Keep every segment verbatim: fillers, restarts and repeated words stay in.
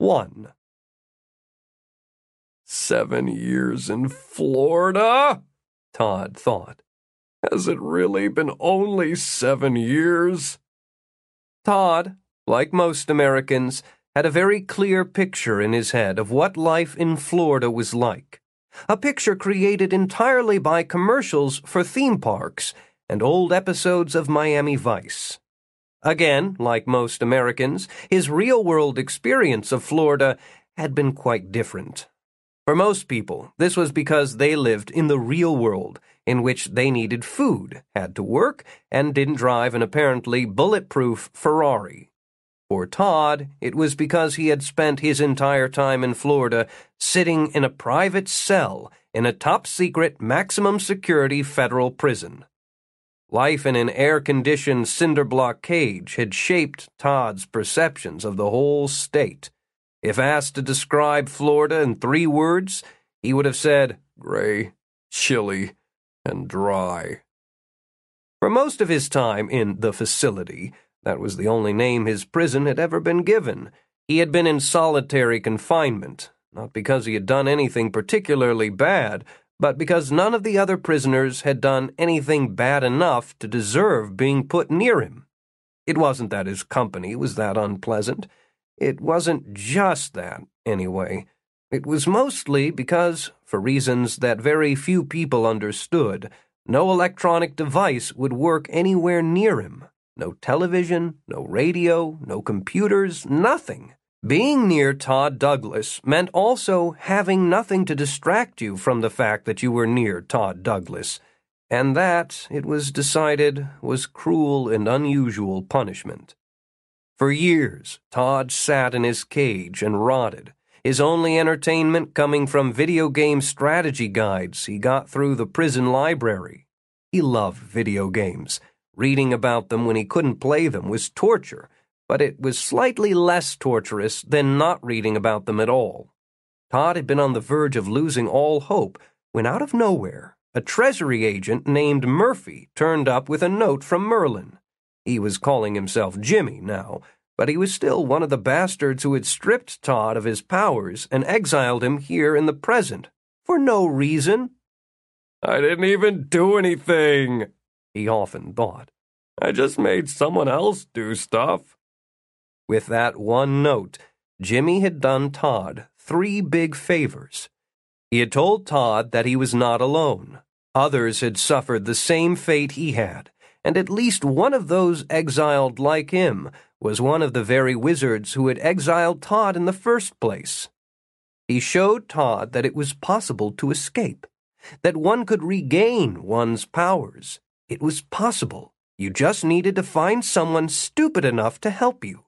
one. Seven years in Florida? Todd thought. Has it really been only seven years? Todd, like most Americans, had a very clear picture in his head of what life in Florida was like. A picture created entirely by commercials for theme parks and old episodes of Miami Vice. Again, like most Americans, his real-world experience of Florida had been quite different. For most people, this was because they lived in the real world, in which they needed food, had to work, and didn't drive an apparently bulletproof Ferrari. For Todd, it was because he had spent his entire time in Florida sitting in a private cell in a top-secret, maximum-security federal prison. Life in an air-conditioned cinder-block cage had shaped Todd's perceptions of the whole state. If asked to describe Florida in three words, he would have said, gray, chilly, and dry. For most of his time in the facility, that was the only name his prison had ever been given, he had been in solitary confinement, not because he had done anything particularly bad, but because none of the other prisoners had done anything bad enough to deserve being put near him. It wasn't that his company was that unpleasant. It wasn't just that, anyway. It was mostly because, for reasons that very few people understood, no electronic device would work anywhere near him. No television, no radio, no computers, nothing. Being near Todd Douglas meant also having nothing to distract you from the fact that you were near Todd Douglas, and that, it was decided, was cruel and unusual punishment. For years, Todd sat in his cage and rotted, his only entertainment coming from video game strategy guides he got through the prison library. He loved video games. Reading about them when he couldn't play them was torture, but it was slightly less torturous than not reading about them at all. Todd had been on the verge of losing all hope when, out of nowhere, a Treasury agent named Murphy turned up with a note from Merlin. He was calling himself Jimmy now, but he was still one of the bastards who had stripped Todd of his powers and exiled him here in the present, for no reason. I didn't even do anything, he often thought. I just made someone else do stuff. With that one note, Jimmy had done Todd three big favors. He had told Todd that he was not alone. Others had suffered the same fate he had, and at least one of those exiled like him was one of the very wizards who had exiled Todd in the first place. He showed Todd that it was possible to escape, that one could regain one's powers. It was possible. You just needed to find someone stupid enough to help you.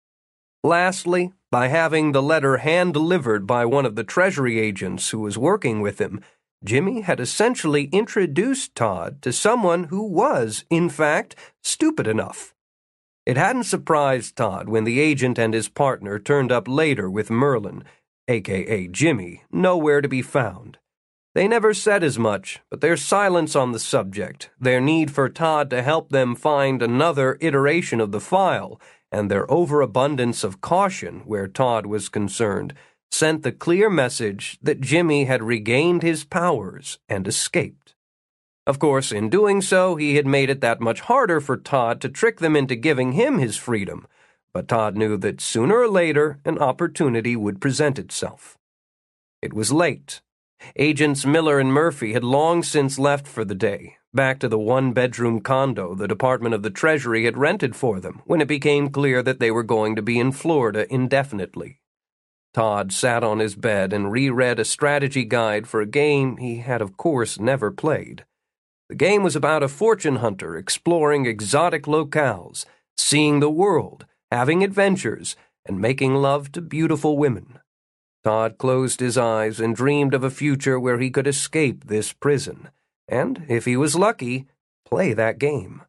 Lastly, by having the letter hand-delivered by one of the Treasury agents who was working with him, Jimmy had essentially introduced Todd to someone who was, in fact, stupid enough. It hadn't surprised Todd when the agent and his partner turned up later with Merlin, a k a. Jimmy, nowhere to be found. They never said as much, but their silence on the subject, their need for Todd to help them find another iteration of the file, and their overabundance of caution where Todd was concerned, sent the clear message that Jimmy had regained his powers and escaped. Of course, in doing so, he had made it that much harder for Todd to trick them into giving him his freedom, but Todd knew that sooner or later an opportunity would present itself. It was late. Agents Miller and Murphy had long since left for the day, back to the one-bedroom condo the Department of the Treasury had rented for them when it became clear that they were going to be in Florida indefinitely. Todd sat on his bed and reread a strategy guide for a game he had of course never played. The game was about a fortune hunter exploring exotic locales, seeing the world, having adventures, and making love to beautiful women. Todd closed his eyes and dreamed of a future where he could escape this prison, and, if he was lucky, play that game.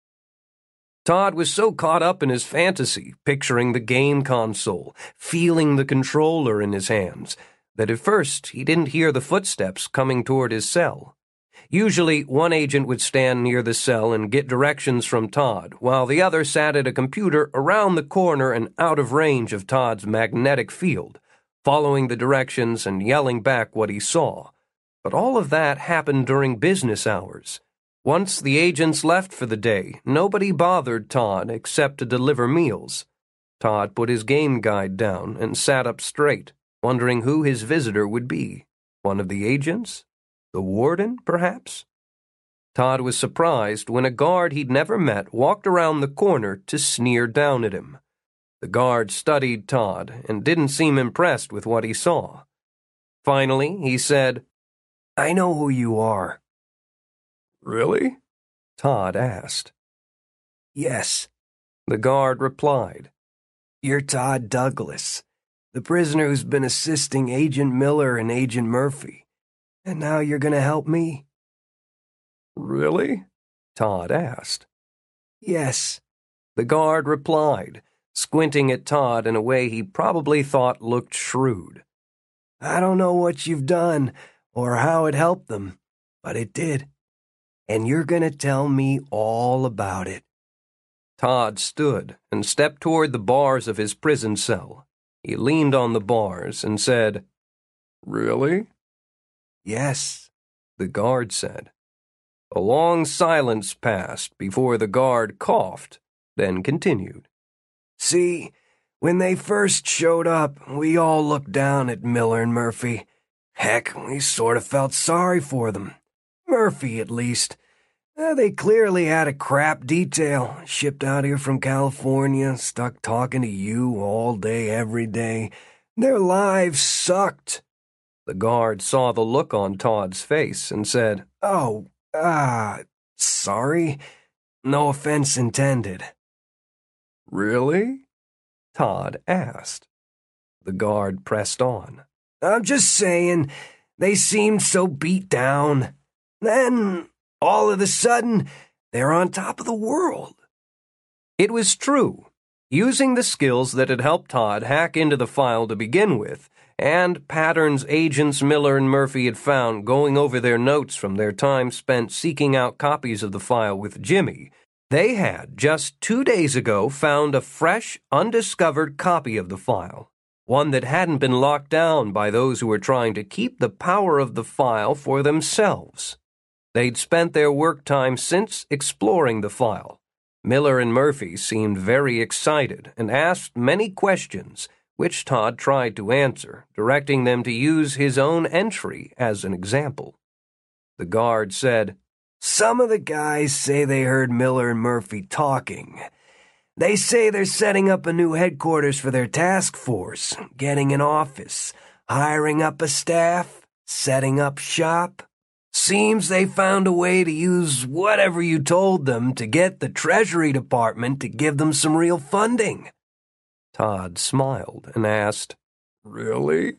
Todd was so caught up in his fantasy, picturing the game console, feeling the controller in his hands, that at first he didn't hear the footsteps coming toward his cell. Usually, one agent would stand near the cell and get directions from Todd, while the other sat at a computer around the corner and out of range of Todd's magnetic field, following the directions and yelling back what he saw. But all of that happened during business hours. Once the agents left for the day, nobody bothered Todd except to deliver meals. Todd put his game guide down and sat up straight, wondering who his visitor would be. One of the agents? The warden, perhaps? Todd was surprised when a guard he'd never met walked around the corner to sneer down at him. The guard studied Todd and didn't seem impressed with what he saw. Finally, he said, "I know who you are." "Really?" Todd asked. "Yes," the guard replied. "You're Todd Douglas, the prisoner who's been assisting Agent Miller and Agent Murphy. And now you're going to help me?" "Really?" Todd asked. "Yes," the guard replied, squinting at Todd in a way he probably thought looked shrewd. "I don't know what you've done or how it helped them, but it did. And you're going to tell me all about it." Todd stood and stepped toward the bars of his prison cell. He leaned on the bars and said, "Really?" "Yes," the guard said. A long silence passed before the guard coughed, then continued. "See, when they first showed up, we all looked down at Miller and Murphy. Heck, we sort of felt sorry for them. Murphy, at least. Uh, they clearly had a crap detail, shipped out here from California, stuck talking to you all day, every day. Their lives sucked." The guard saw the look on Todd's face and said, "Oh, ah, sorry. No offense intended." "Really?" Todd asked. The guard pressed on. "I'm just saying, they seemed so beat down. Then, all of a sudden, they're on top of the world." It was true. Using the skills that had helped Todd hack into the file to begin with, and patterns agents Miller and Murphy had found going over their notes from their time spent seeking out copies of the file with Jimmy, they had, just two days ago, found a fresh, undiscovered copy of the file, one that hadn't been locked down by those who were trying to keep the power of the file for themselves. They'd spent their work time since exploring the file. Miller and Murphy seemed very excited and asked many questions, which Todd tried to answer, directing them to use his own entry as an example. The guard said, "Some of the guys say they heard Miller and Murphy talking. They say they're setting up a new headquarters for their task force, getting an office, hiring up a staff, setting up shop. Seems they found a way to use whatever you told them to get the Treasury Department to give them some real funding." Todd smiled and asked, "Really?"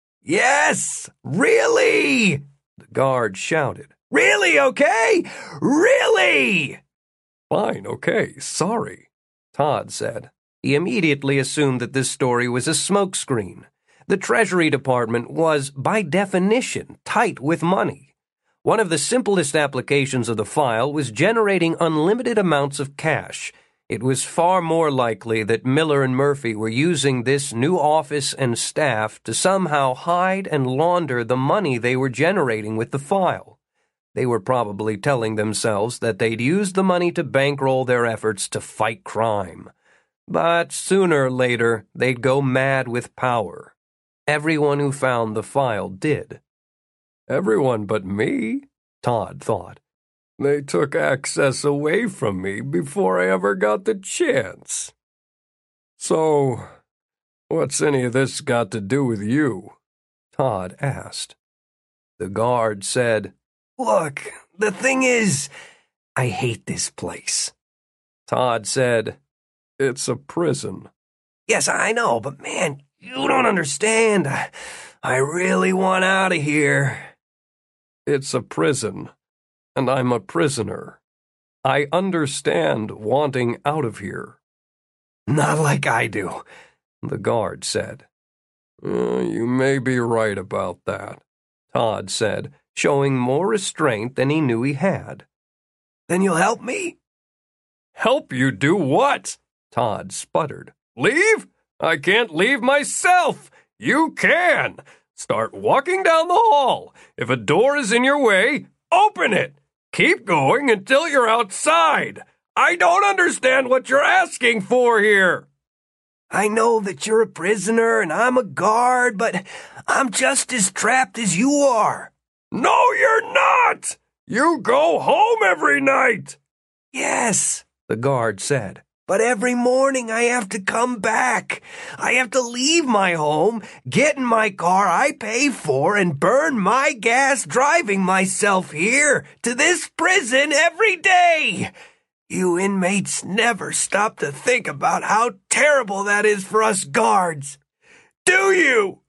"Yes, really!" the guard shouted. "Really, okay? Really!" "Fine, okay, sorry," Todd said. He immediately assumed that this story was a smokescreen. The Treasury Department was, by definition, tight with money. One of the simplest applications of the file was generating unlimited amounts of cash. It was far more likely that Miller and Murphy were using this new office and staff to somehow hide and launder the money they were generating with the file. They were probably telling themselves that they'd use the money to bankroll their efforts to fight crime. But sooner or later, they'd go mad with power. Everyone who found the file did. Everyone but me, Todd thought. They took access away from me before I ever got the chance. So, what's any of this got to do with you? Todd asked. The guard said, "Look, the thing is, I hate this place." Todd said, "It's a prison." "Yes, I know, but man, you don't understand. I, I really want out of here." "It's a prison, and I'm a prisoner. I understand wanting out of here." "Not like I do," the guard said. Uh, you may be right about that, Todd said, showing more restraint than he knew he had. Then you'll help me? Help you do what? Todd sputtered. Leave? I can't leave myself. You can. Start walking down the hall. If a door is in your way, open it. Keep going until you're outside. I don't understand what you're asking for here. I know that you're a prisoner and I'm a guard, but I'm just as trapped as you are. No, you're not! You go home every night! Yes, the guard said, but every morning I have to come back. I have to leave my home, get in my car I pay for, and burn my gas driving myself here to this prison every day. You inmates never stop to think about how terrible that is for us guards. Do you?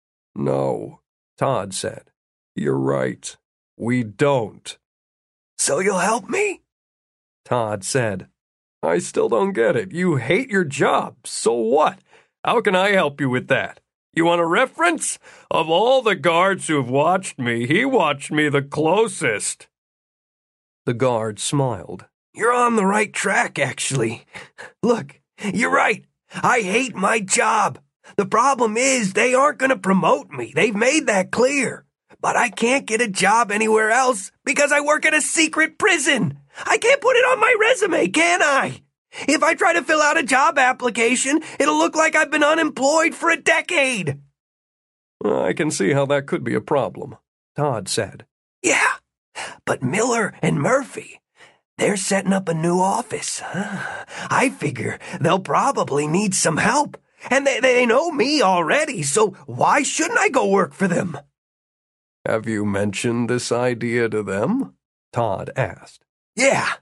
No, Todd said. You're right. We don't. So you'll help me? Todd said. I still don't get it. You hate your job. So what? How can I help you with that? You want a reference? Of all the guards who've watched me, he watched me the closest. The guard smiled. You're on the right track, actually. Look, you're right. I hate my job. The problem is they aren't going to promote me. They've made that clear. But I can't get a job anywhere else because I work at a secret prison. I can't put it on my resume, can I? If I try to fill out a job application, it'll look like I've been unemployed for a decade. I can see how that could be a problem, Todd said. Yeah, but Miller and Murphy, they're setting up a new office. I figure they'll probably need some help. And they, they know me already, so why shouldn't I go work for them? Have you mentioned this idea to them? Todd asked. Yeah.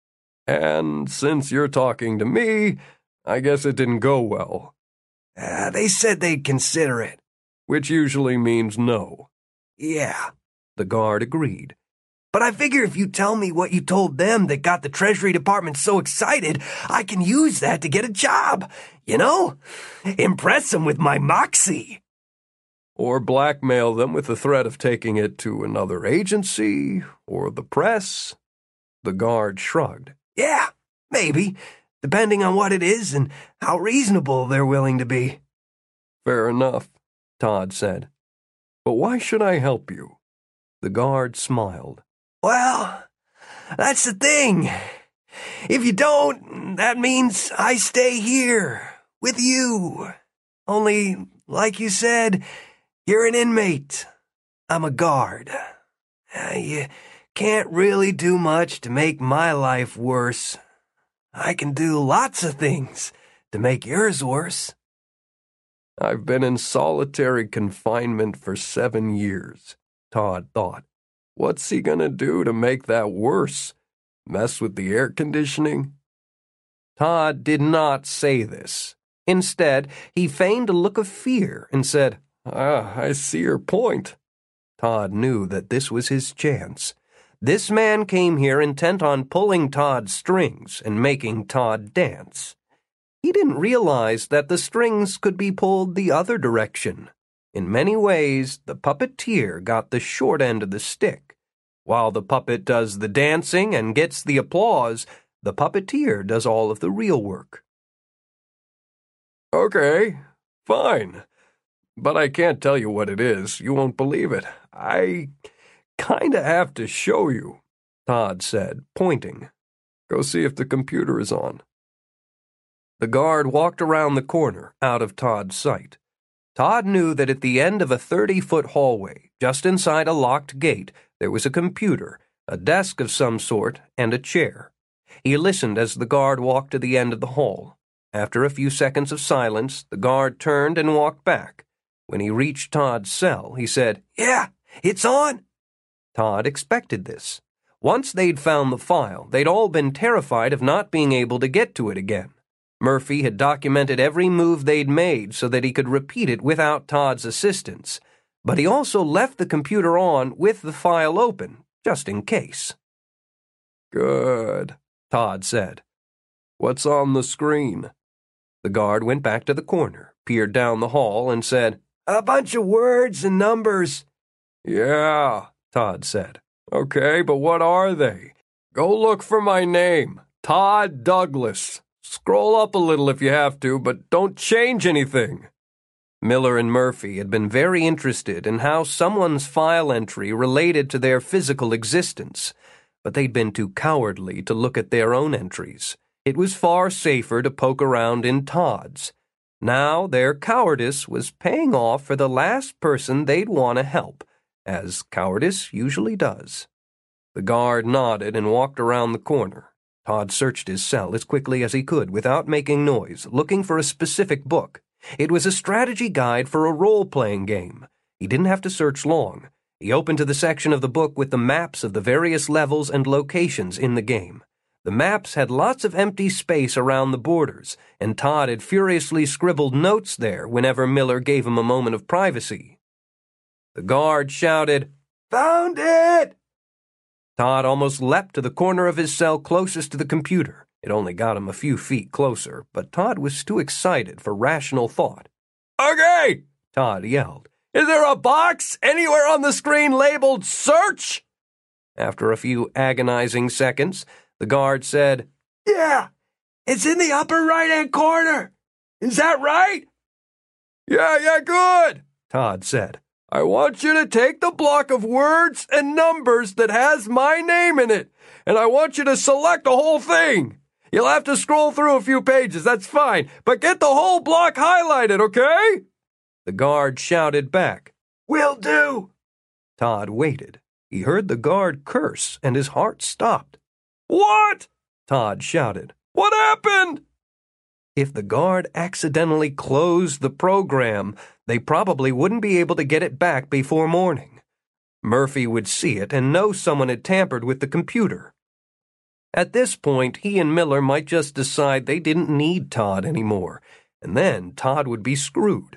And since you're talking to me, I guess it didn't go well. Uh, they said they'd consider it. Which usually means no. Yeah. The guard agreed. But I figure if you tell me what you told them that got the Treasury Department so excited, I can use that to get a job. You know? Impress them with my moxie. Or blackmail them with the threat of taking it to another agency or the press. The guard shrugged. Yeah, maybe, depending on what it is and how reasonable they're willing to be. Fair enough, Todd said. But why should I help you? The guard smiled. Well, that's the thing. If you don't, that means I stay here with you. Only, like you said, you're an inmate. I'm a guard. Uh, you can't really do much to make my life worse. I can do lots of things to make yours worse. I've been in solitary confinement for seven years, Todd thought. What's he gonna do to make that worse? Mess with the air conditioning? Todd did not say this. Instead, he feigned a look of fear and said, Ah, I see your point. Todd knew that this was his chance. This man came here intent on pulling Todd's strings and making Todd dance. He didn't realize that the strings could be pulled the other direction. In many ways, the puppeteer got the short end of the stick. While the puppet does the dancing and gets the applause, the puppeteer does all of the real work. Okay, fine. But I can't tell you what it is. You won't believe it. I kinda have to show you, Todd said, pointing. Go see if the computer is on. The guard walked around the corner, out of Todd's sight. Todd knew that at the end of a thirty-foot hallway, just inside a locked gate, there was a computer, a desk of some sort, and a chair. He listened as the guard walked to the end of the hall. After a few seconds of silence, the guard turned and walked back. When he reached Todd's cell, he said, Yeah, it's on. Todd expected this. Once they'd found the file, they'd all been terrified of not being able to get to it again. Murphy had documented every move they'd made so that he could repeat it without Todd's assistance, but he also left the computer on with the file open, just in case. Good, Todd said. What's on the screen? The guard went back to the corner, peered down the hall, and said, A bunch of words and numbers. Yeah, Todd said. Okay, but what are they? Go look for my name, Todd Douglas. Scroll up a little if you have to, but don't change anything. Miller and Murphy had been very interested in how someone's file entry related to their physical existence, but they'd been too cowardly to look at their own entries. It was far safer to poke around in Todd's. Now their cowardice was paying off for the last person they'd want to help, as cowardice usually does. The guard nodded and walked around the corner. Todd searched his cell as quickly as he could without making noise, looking for a specific book. It was a strategy guide for a role-playing game. He didn't have to search long. He opened to the section of the book with the maps of the various levels and locations in the game. The maps had lots of empty space around the borders, and Todd had furiously scribbled notes there whenever Miller gave him a moment of privacy. The guard shouted, "Found it!" Todd almost leapt to the corner of his cell closest to the computer. It only got him a few feet closer, but Todd was too excited for rational thought. "Okay!" Todd yelled. "Is there a box anywhere on the screen labeled Search?" After a few agonizing seconds, the guard said, "Yeah, it's in the upper right-hand corner. Is that right?" "Yeah, yeah, good," Todd said. "I want you to take the block of words and numbers that has my name in it, and I want you to select the whole thing. You'll have to scroll through a few pages, that's fine, but get the whole block highlighted, okay?" The guard shouted back, "Will do." Todd waited. He heard the guard curse, and his heart stopped. "What?" Todd shouted. "What happened?" If the guard accidentally closed the program, they probably wouldn't be able to get it back before morning. Murphy would see it and know someone had tampered with the computer. At this point, he and Miller might just decide they didn't need Todd anymore, and then Todd would be screwed.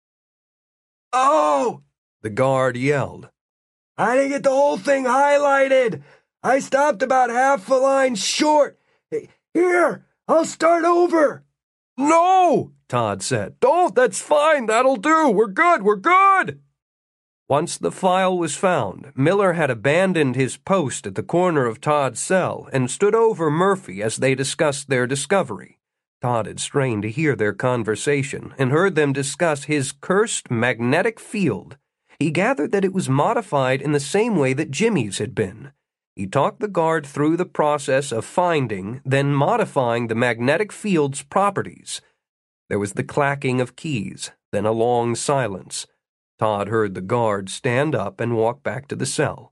"Oh!" the guard yelled. "I didn't get the whole thing highlighted. I stopped about half a line short. Here, I'll start over." "No!" Todd said. "Don't, that's fine, that'll do. We're good, we're good." Once the file was found, Miller had abandoned his post at the corner of Todd's cell and stood over Murphy as they discussed their discovery. Todd had strained to hear their conversation and heard them discuss his cursed magnetic field. He gathered that it was modified in the same way that Jimmy's had been. He talked the guard through the process of finding, then modifying the magnetic field's properties. There was the clacking of keys, then a long silence. Todd heard the guard stand up and walk back to the cell.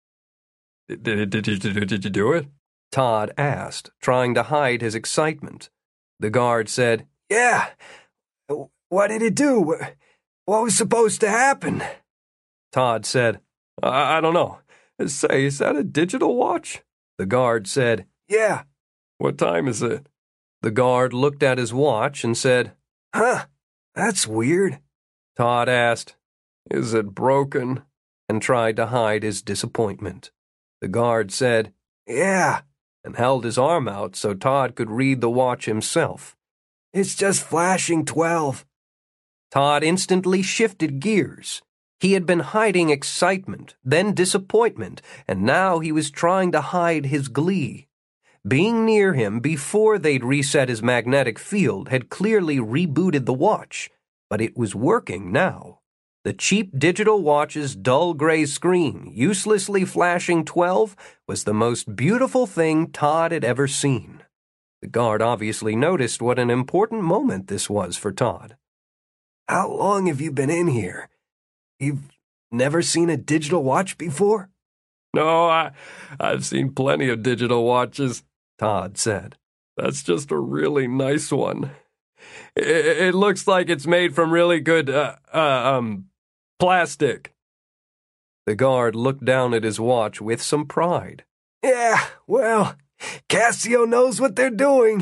Did, did, did, did, did you do it? Todd asked, trying to hide his excitement. The guard said, "Yeah. What did it do? What was supposed to happen?" Todd said, I, I don't know. Say, is that a digital watch?" The guard said, "Yeah." "What time is it?" The guard looked at his watch and said, "Huh, that's weird." Todd asked, "Is it broken?" and tried to hide his disappointment. The guard said, "Yeah," and held his arm out so Todd could read the watch himself. "It's just flashing twelve." Todd instantly shifted gears. He had been hiding excitement, then disappointment, and now he was trying to hide his glee. Being near him before they'd reset his magnetic field had clearly rebooted the watch, but it was working now. The cheap digital watch's dull gray screen, uselessly flashing twelve, was the most beautiful thing Todd had ever seen. The guard obviously noticed what an important moment this was for Todd. "How long have you been in here? You've never seen a digital watch before?" "No, I, I've seen plenty of digital watches," Todd said. "That's just a really nice one. It, it looks like it's made from really good, uh, uh, um, plastic." The guard looked down at his watch with some pride. "Yeah, well, Casio knows what they're doing.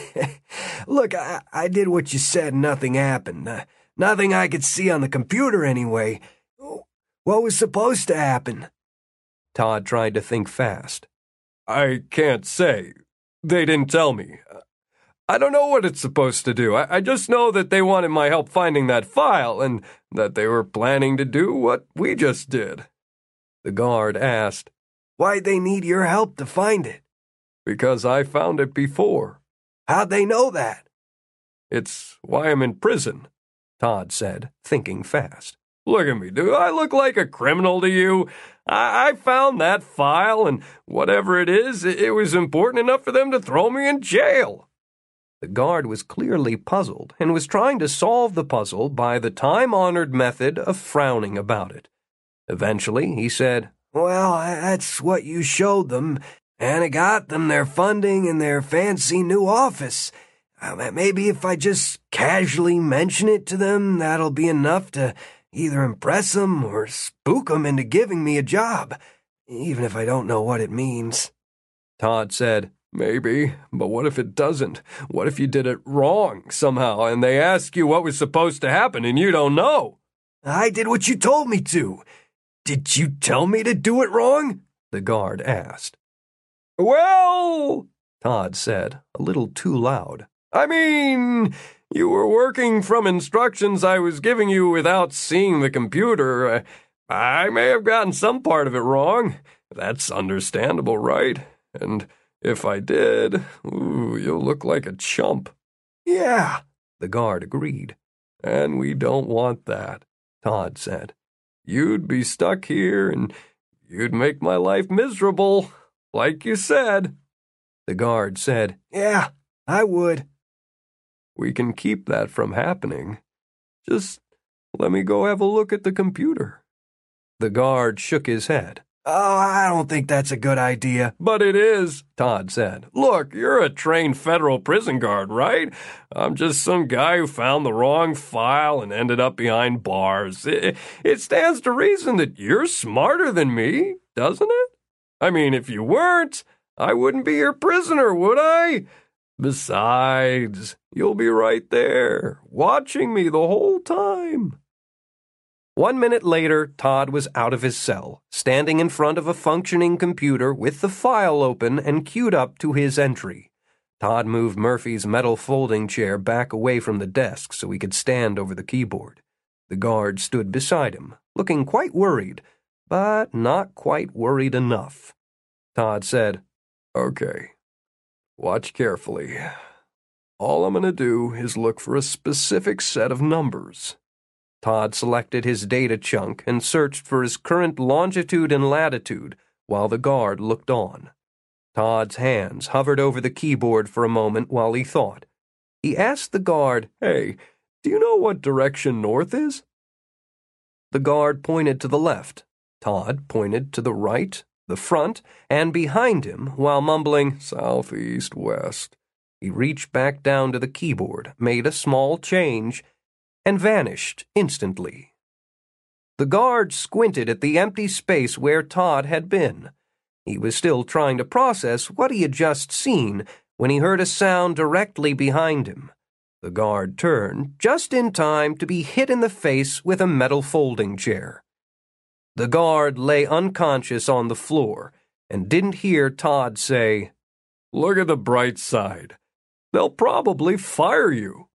Look, I, I did what you said and nothing happened. Uh, nothing I could see on the computer anyway. What was supposed to happen?" Todd tried to think fast. "I can't say. They didn't tell me. I don't know what it's supposed to do. I, I just know that they wanted my help finding that file and that they were planning to do what we just did." The guard asked. Why'd they need your help to find it? Because I found it before. How'd they know that? It's why I'm in prison, Todd said, thinking fast. Look at me, do I look like a criminal to you? I, I found that file, and whatever it is, it, it was important enough for them to throw me in jail. The guard was clearly puzzled and was trying to solve the puzzle by the time-honored method of frowning about it. Eventually, he said, Well, that's what you showed them, and it got them their funding and their fancy new office. Uh, maybe if I just casually mention it to them, that'll be enough to either impress them or spook them into giving me a job, even if I don't know what it means. Todd said, Maybe, but what if it doesn't? What if you did it wrong somehow and they ask you what was supposed to happen and you don't know? I did what you told me to. Did you tell me to do it wrong? The guard asked. Well, Todd said, a little too loud. I mean, you were working from instructions I was giving you without seeing the computer. I may have gotten some part of it wrong. That's understandable, right? And if I did, ooh, you'll look like a chump. Yeah, the guard agreed. And we don't want that, Todd said. You'd be stuck here and you'd make my life miserable, like you said. The guard said, Yeah, I would. We can keep that from happening. Just let me go have a look at the computer. The guard shook his head. Oh, I don't think that's a good idea. But it is, Todd said. Look, you're a trained federal prison guard, right? I'm just some guy who found the wrong file and ended up behind bars. It, it stands to reason that you're smarter than me, doesn't it? I mean, if you weren't, I wouldn't be your prisoner, would I? Besides, you'll be right there, watching me the whole time. One minute later, Todd was out of his cell, standing in front of a functioning computer with the file open and queued up to his entry. Todd moved Murphy's metal folding chair back away from the desk so he could stand over the keyboard. The guard stood beside him, looking quite worried, but not quite worried enough. Todd said, Okay, watch carefully. All I'm going to do is look for a specific set of numbers. Todd selected his data chunk and searched for his current longitude and latitude while the guard looked on. Todd's hands hovered over the keyboard for a moment while he thought. He asked the guard, Hey, do you know what direction north is? The guard pointed to the left. Todd pointed to the right, the front, and behind him while mumbling, Southeast, west. He reached back down to the keyboard, made a small change, and vanished instantly. The guard squinted at the empty space where Todd had been. He was still trying to process what he had just seen when he heard a sound directly behind him. The guard turned just in time to be hit in the face with a metal folding chair. The guard lay unconscious on the floor and didn't hear Todd say, Look at the bright side. They'll probably fire you.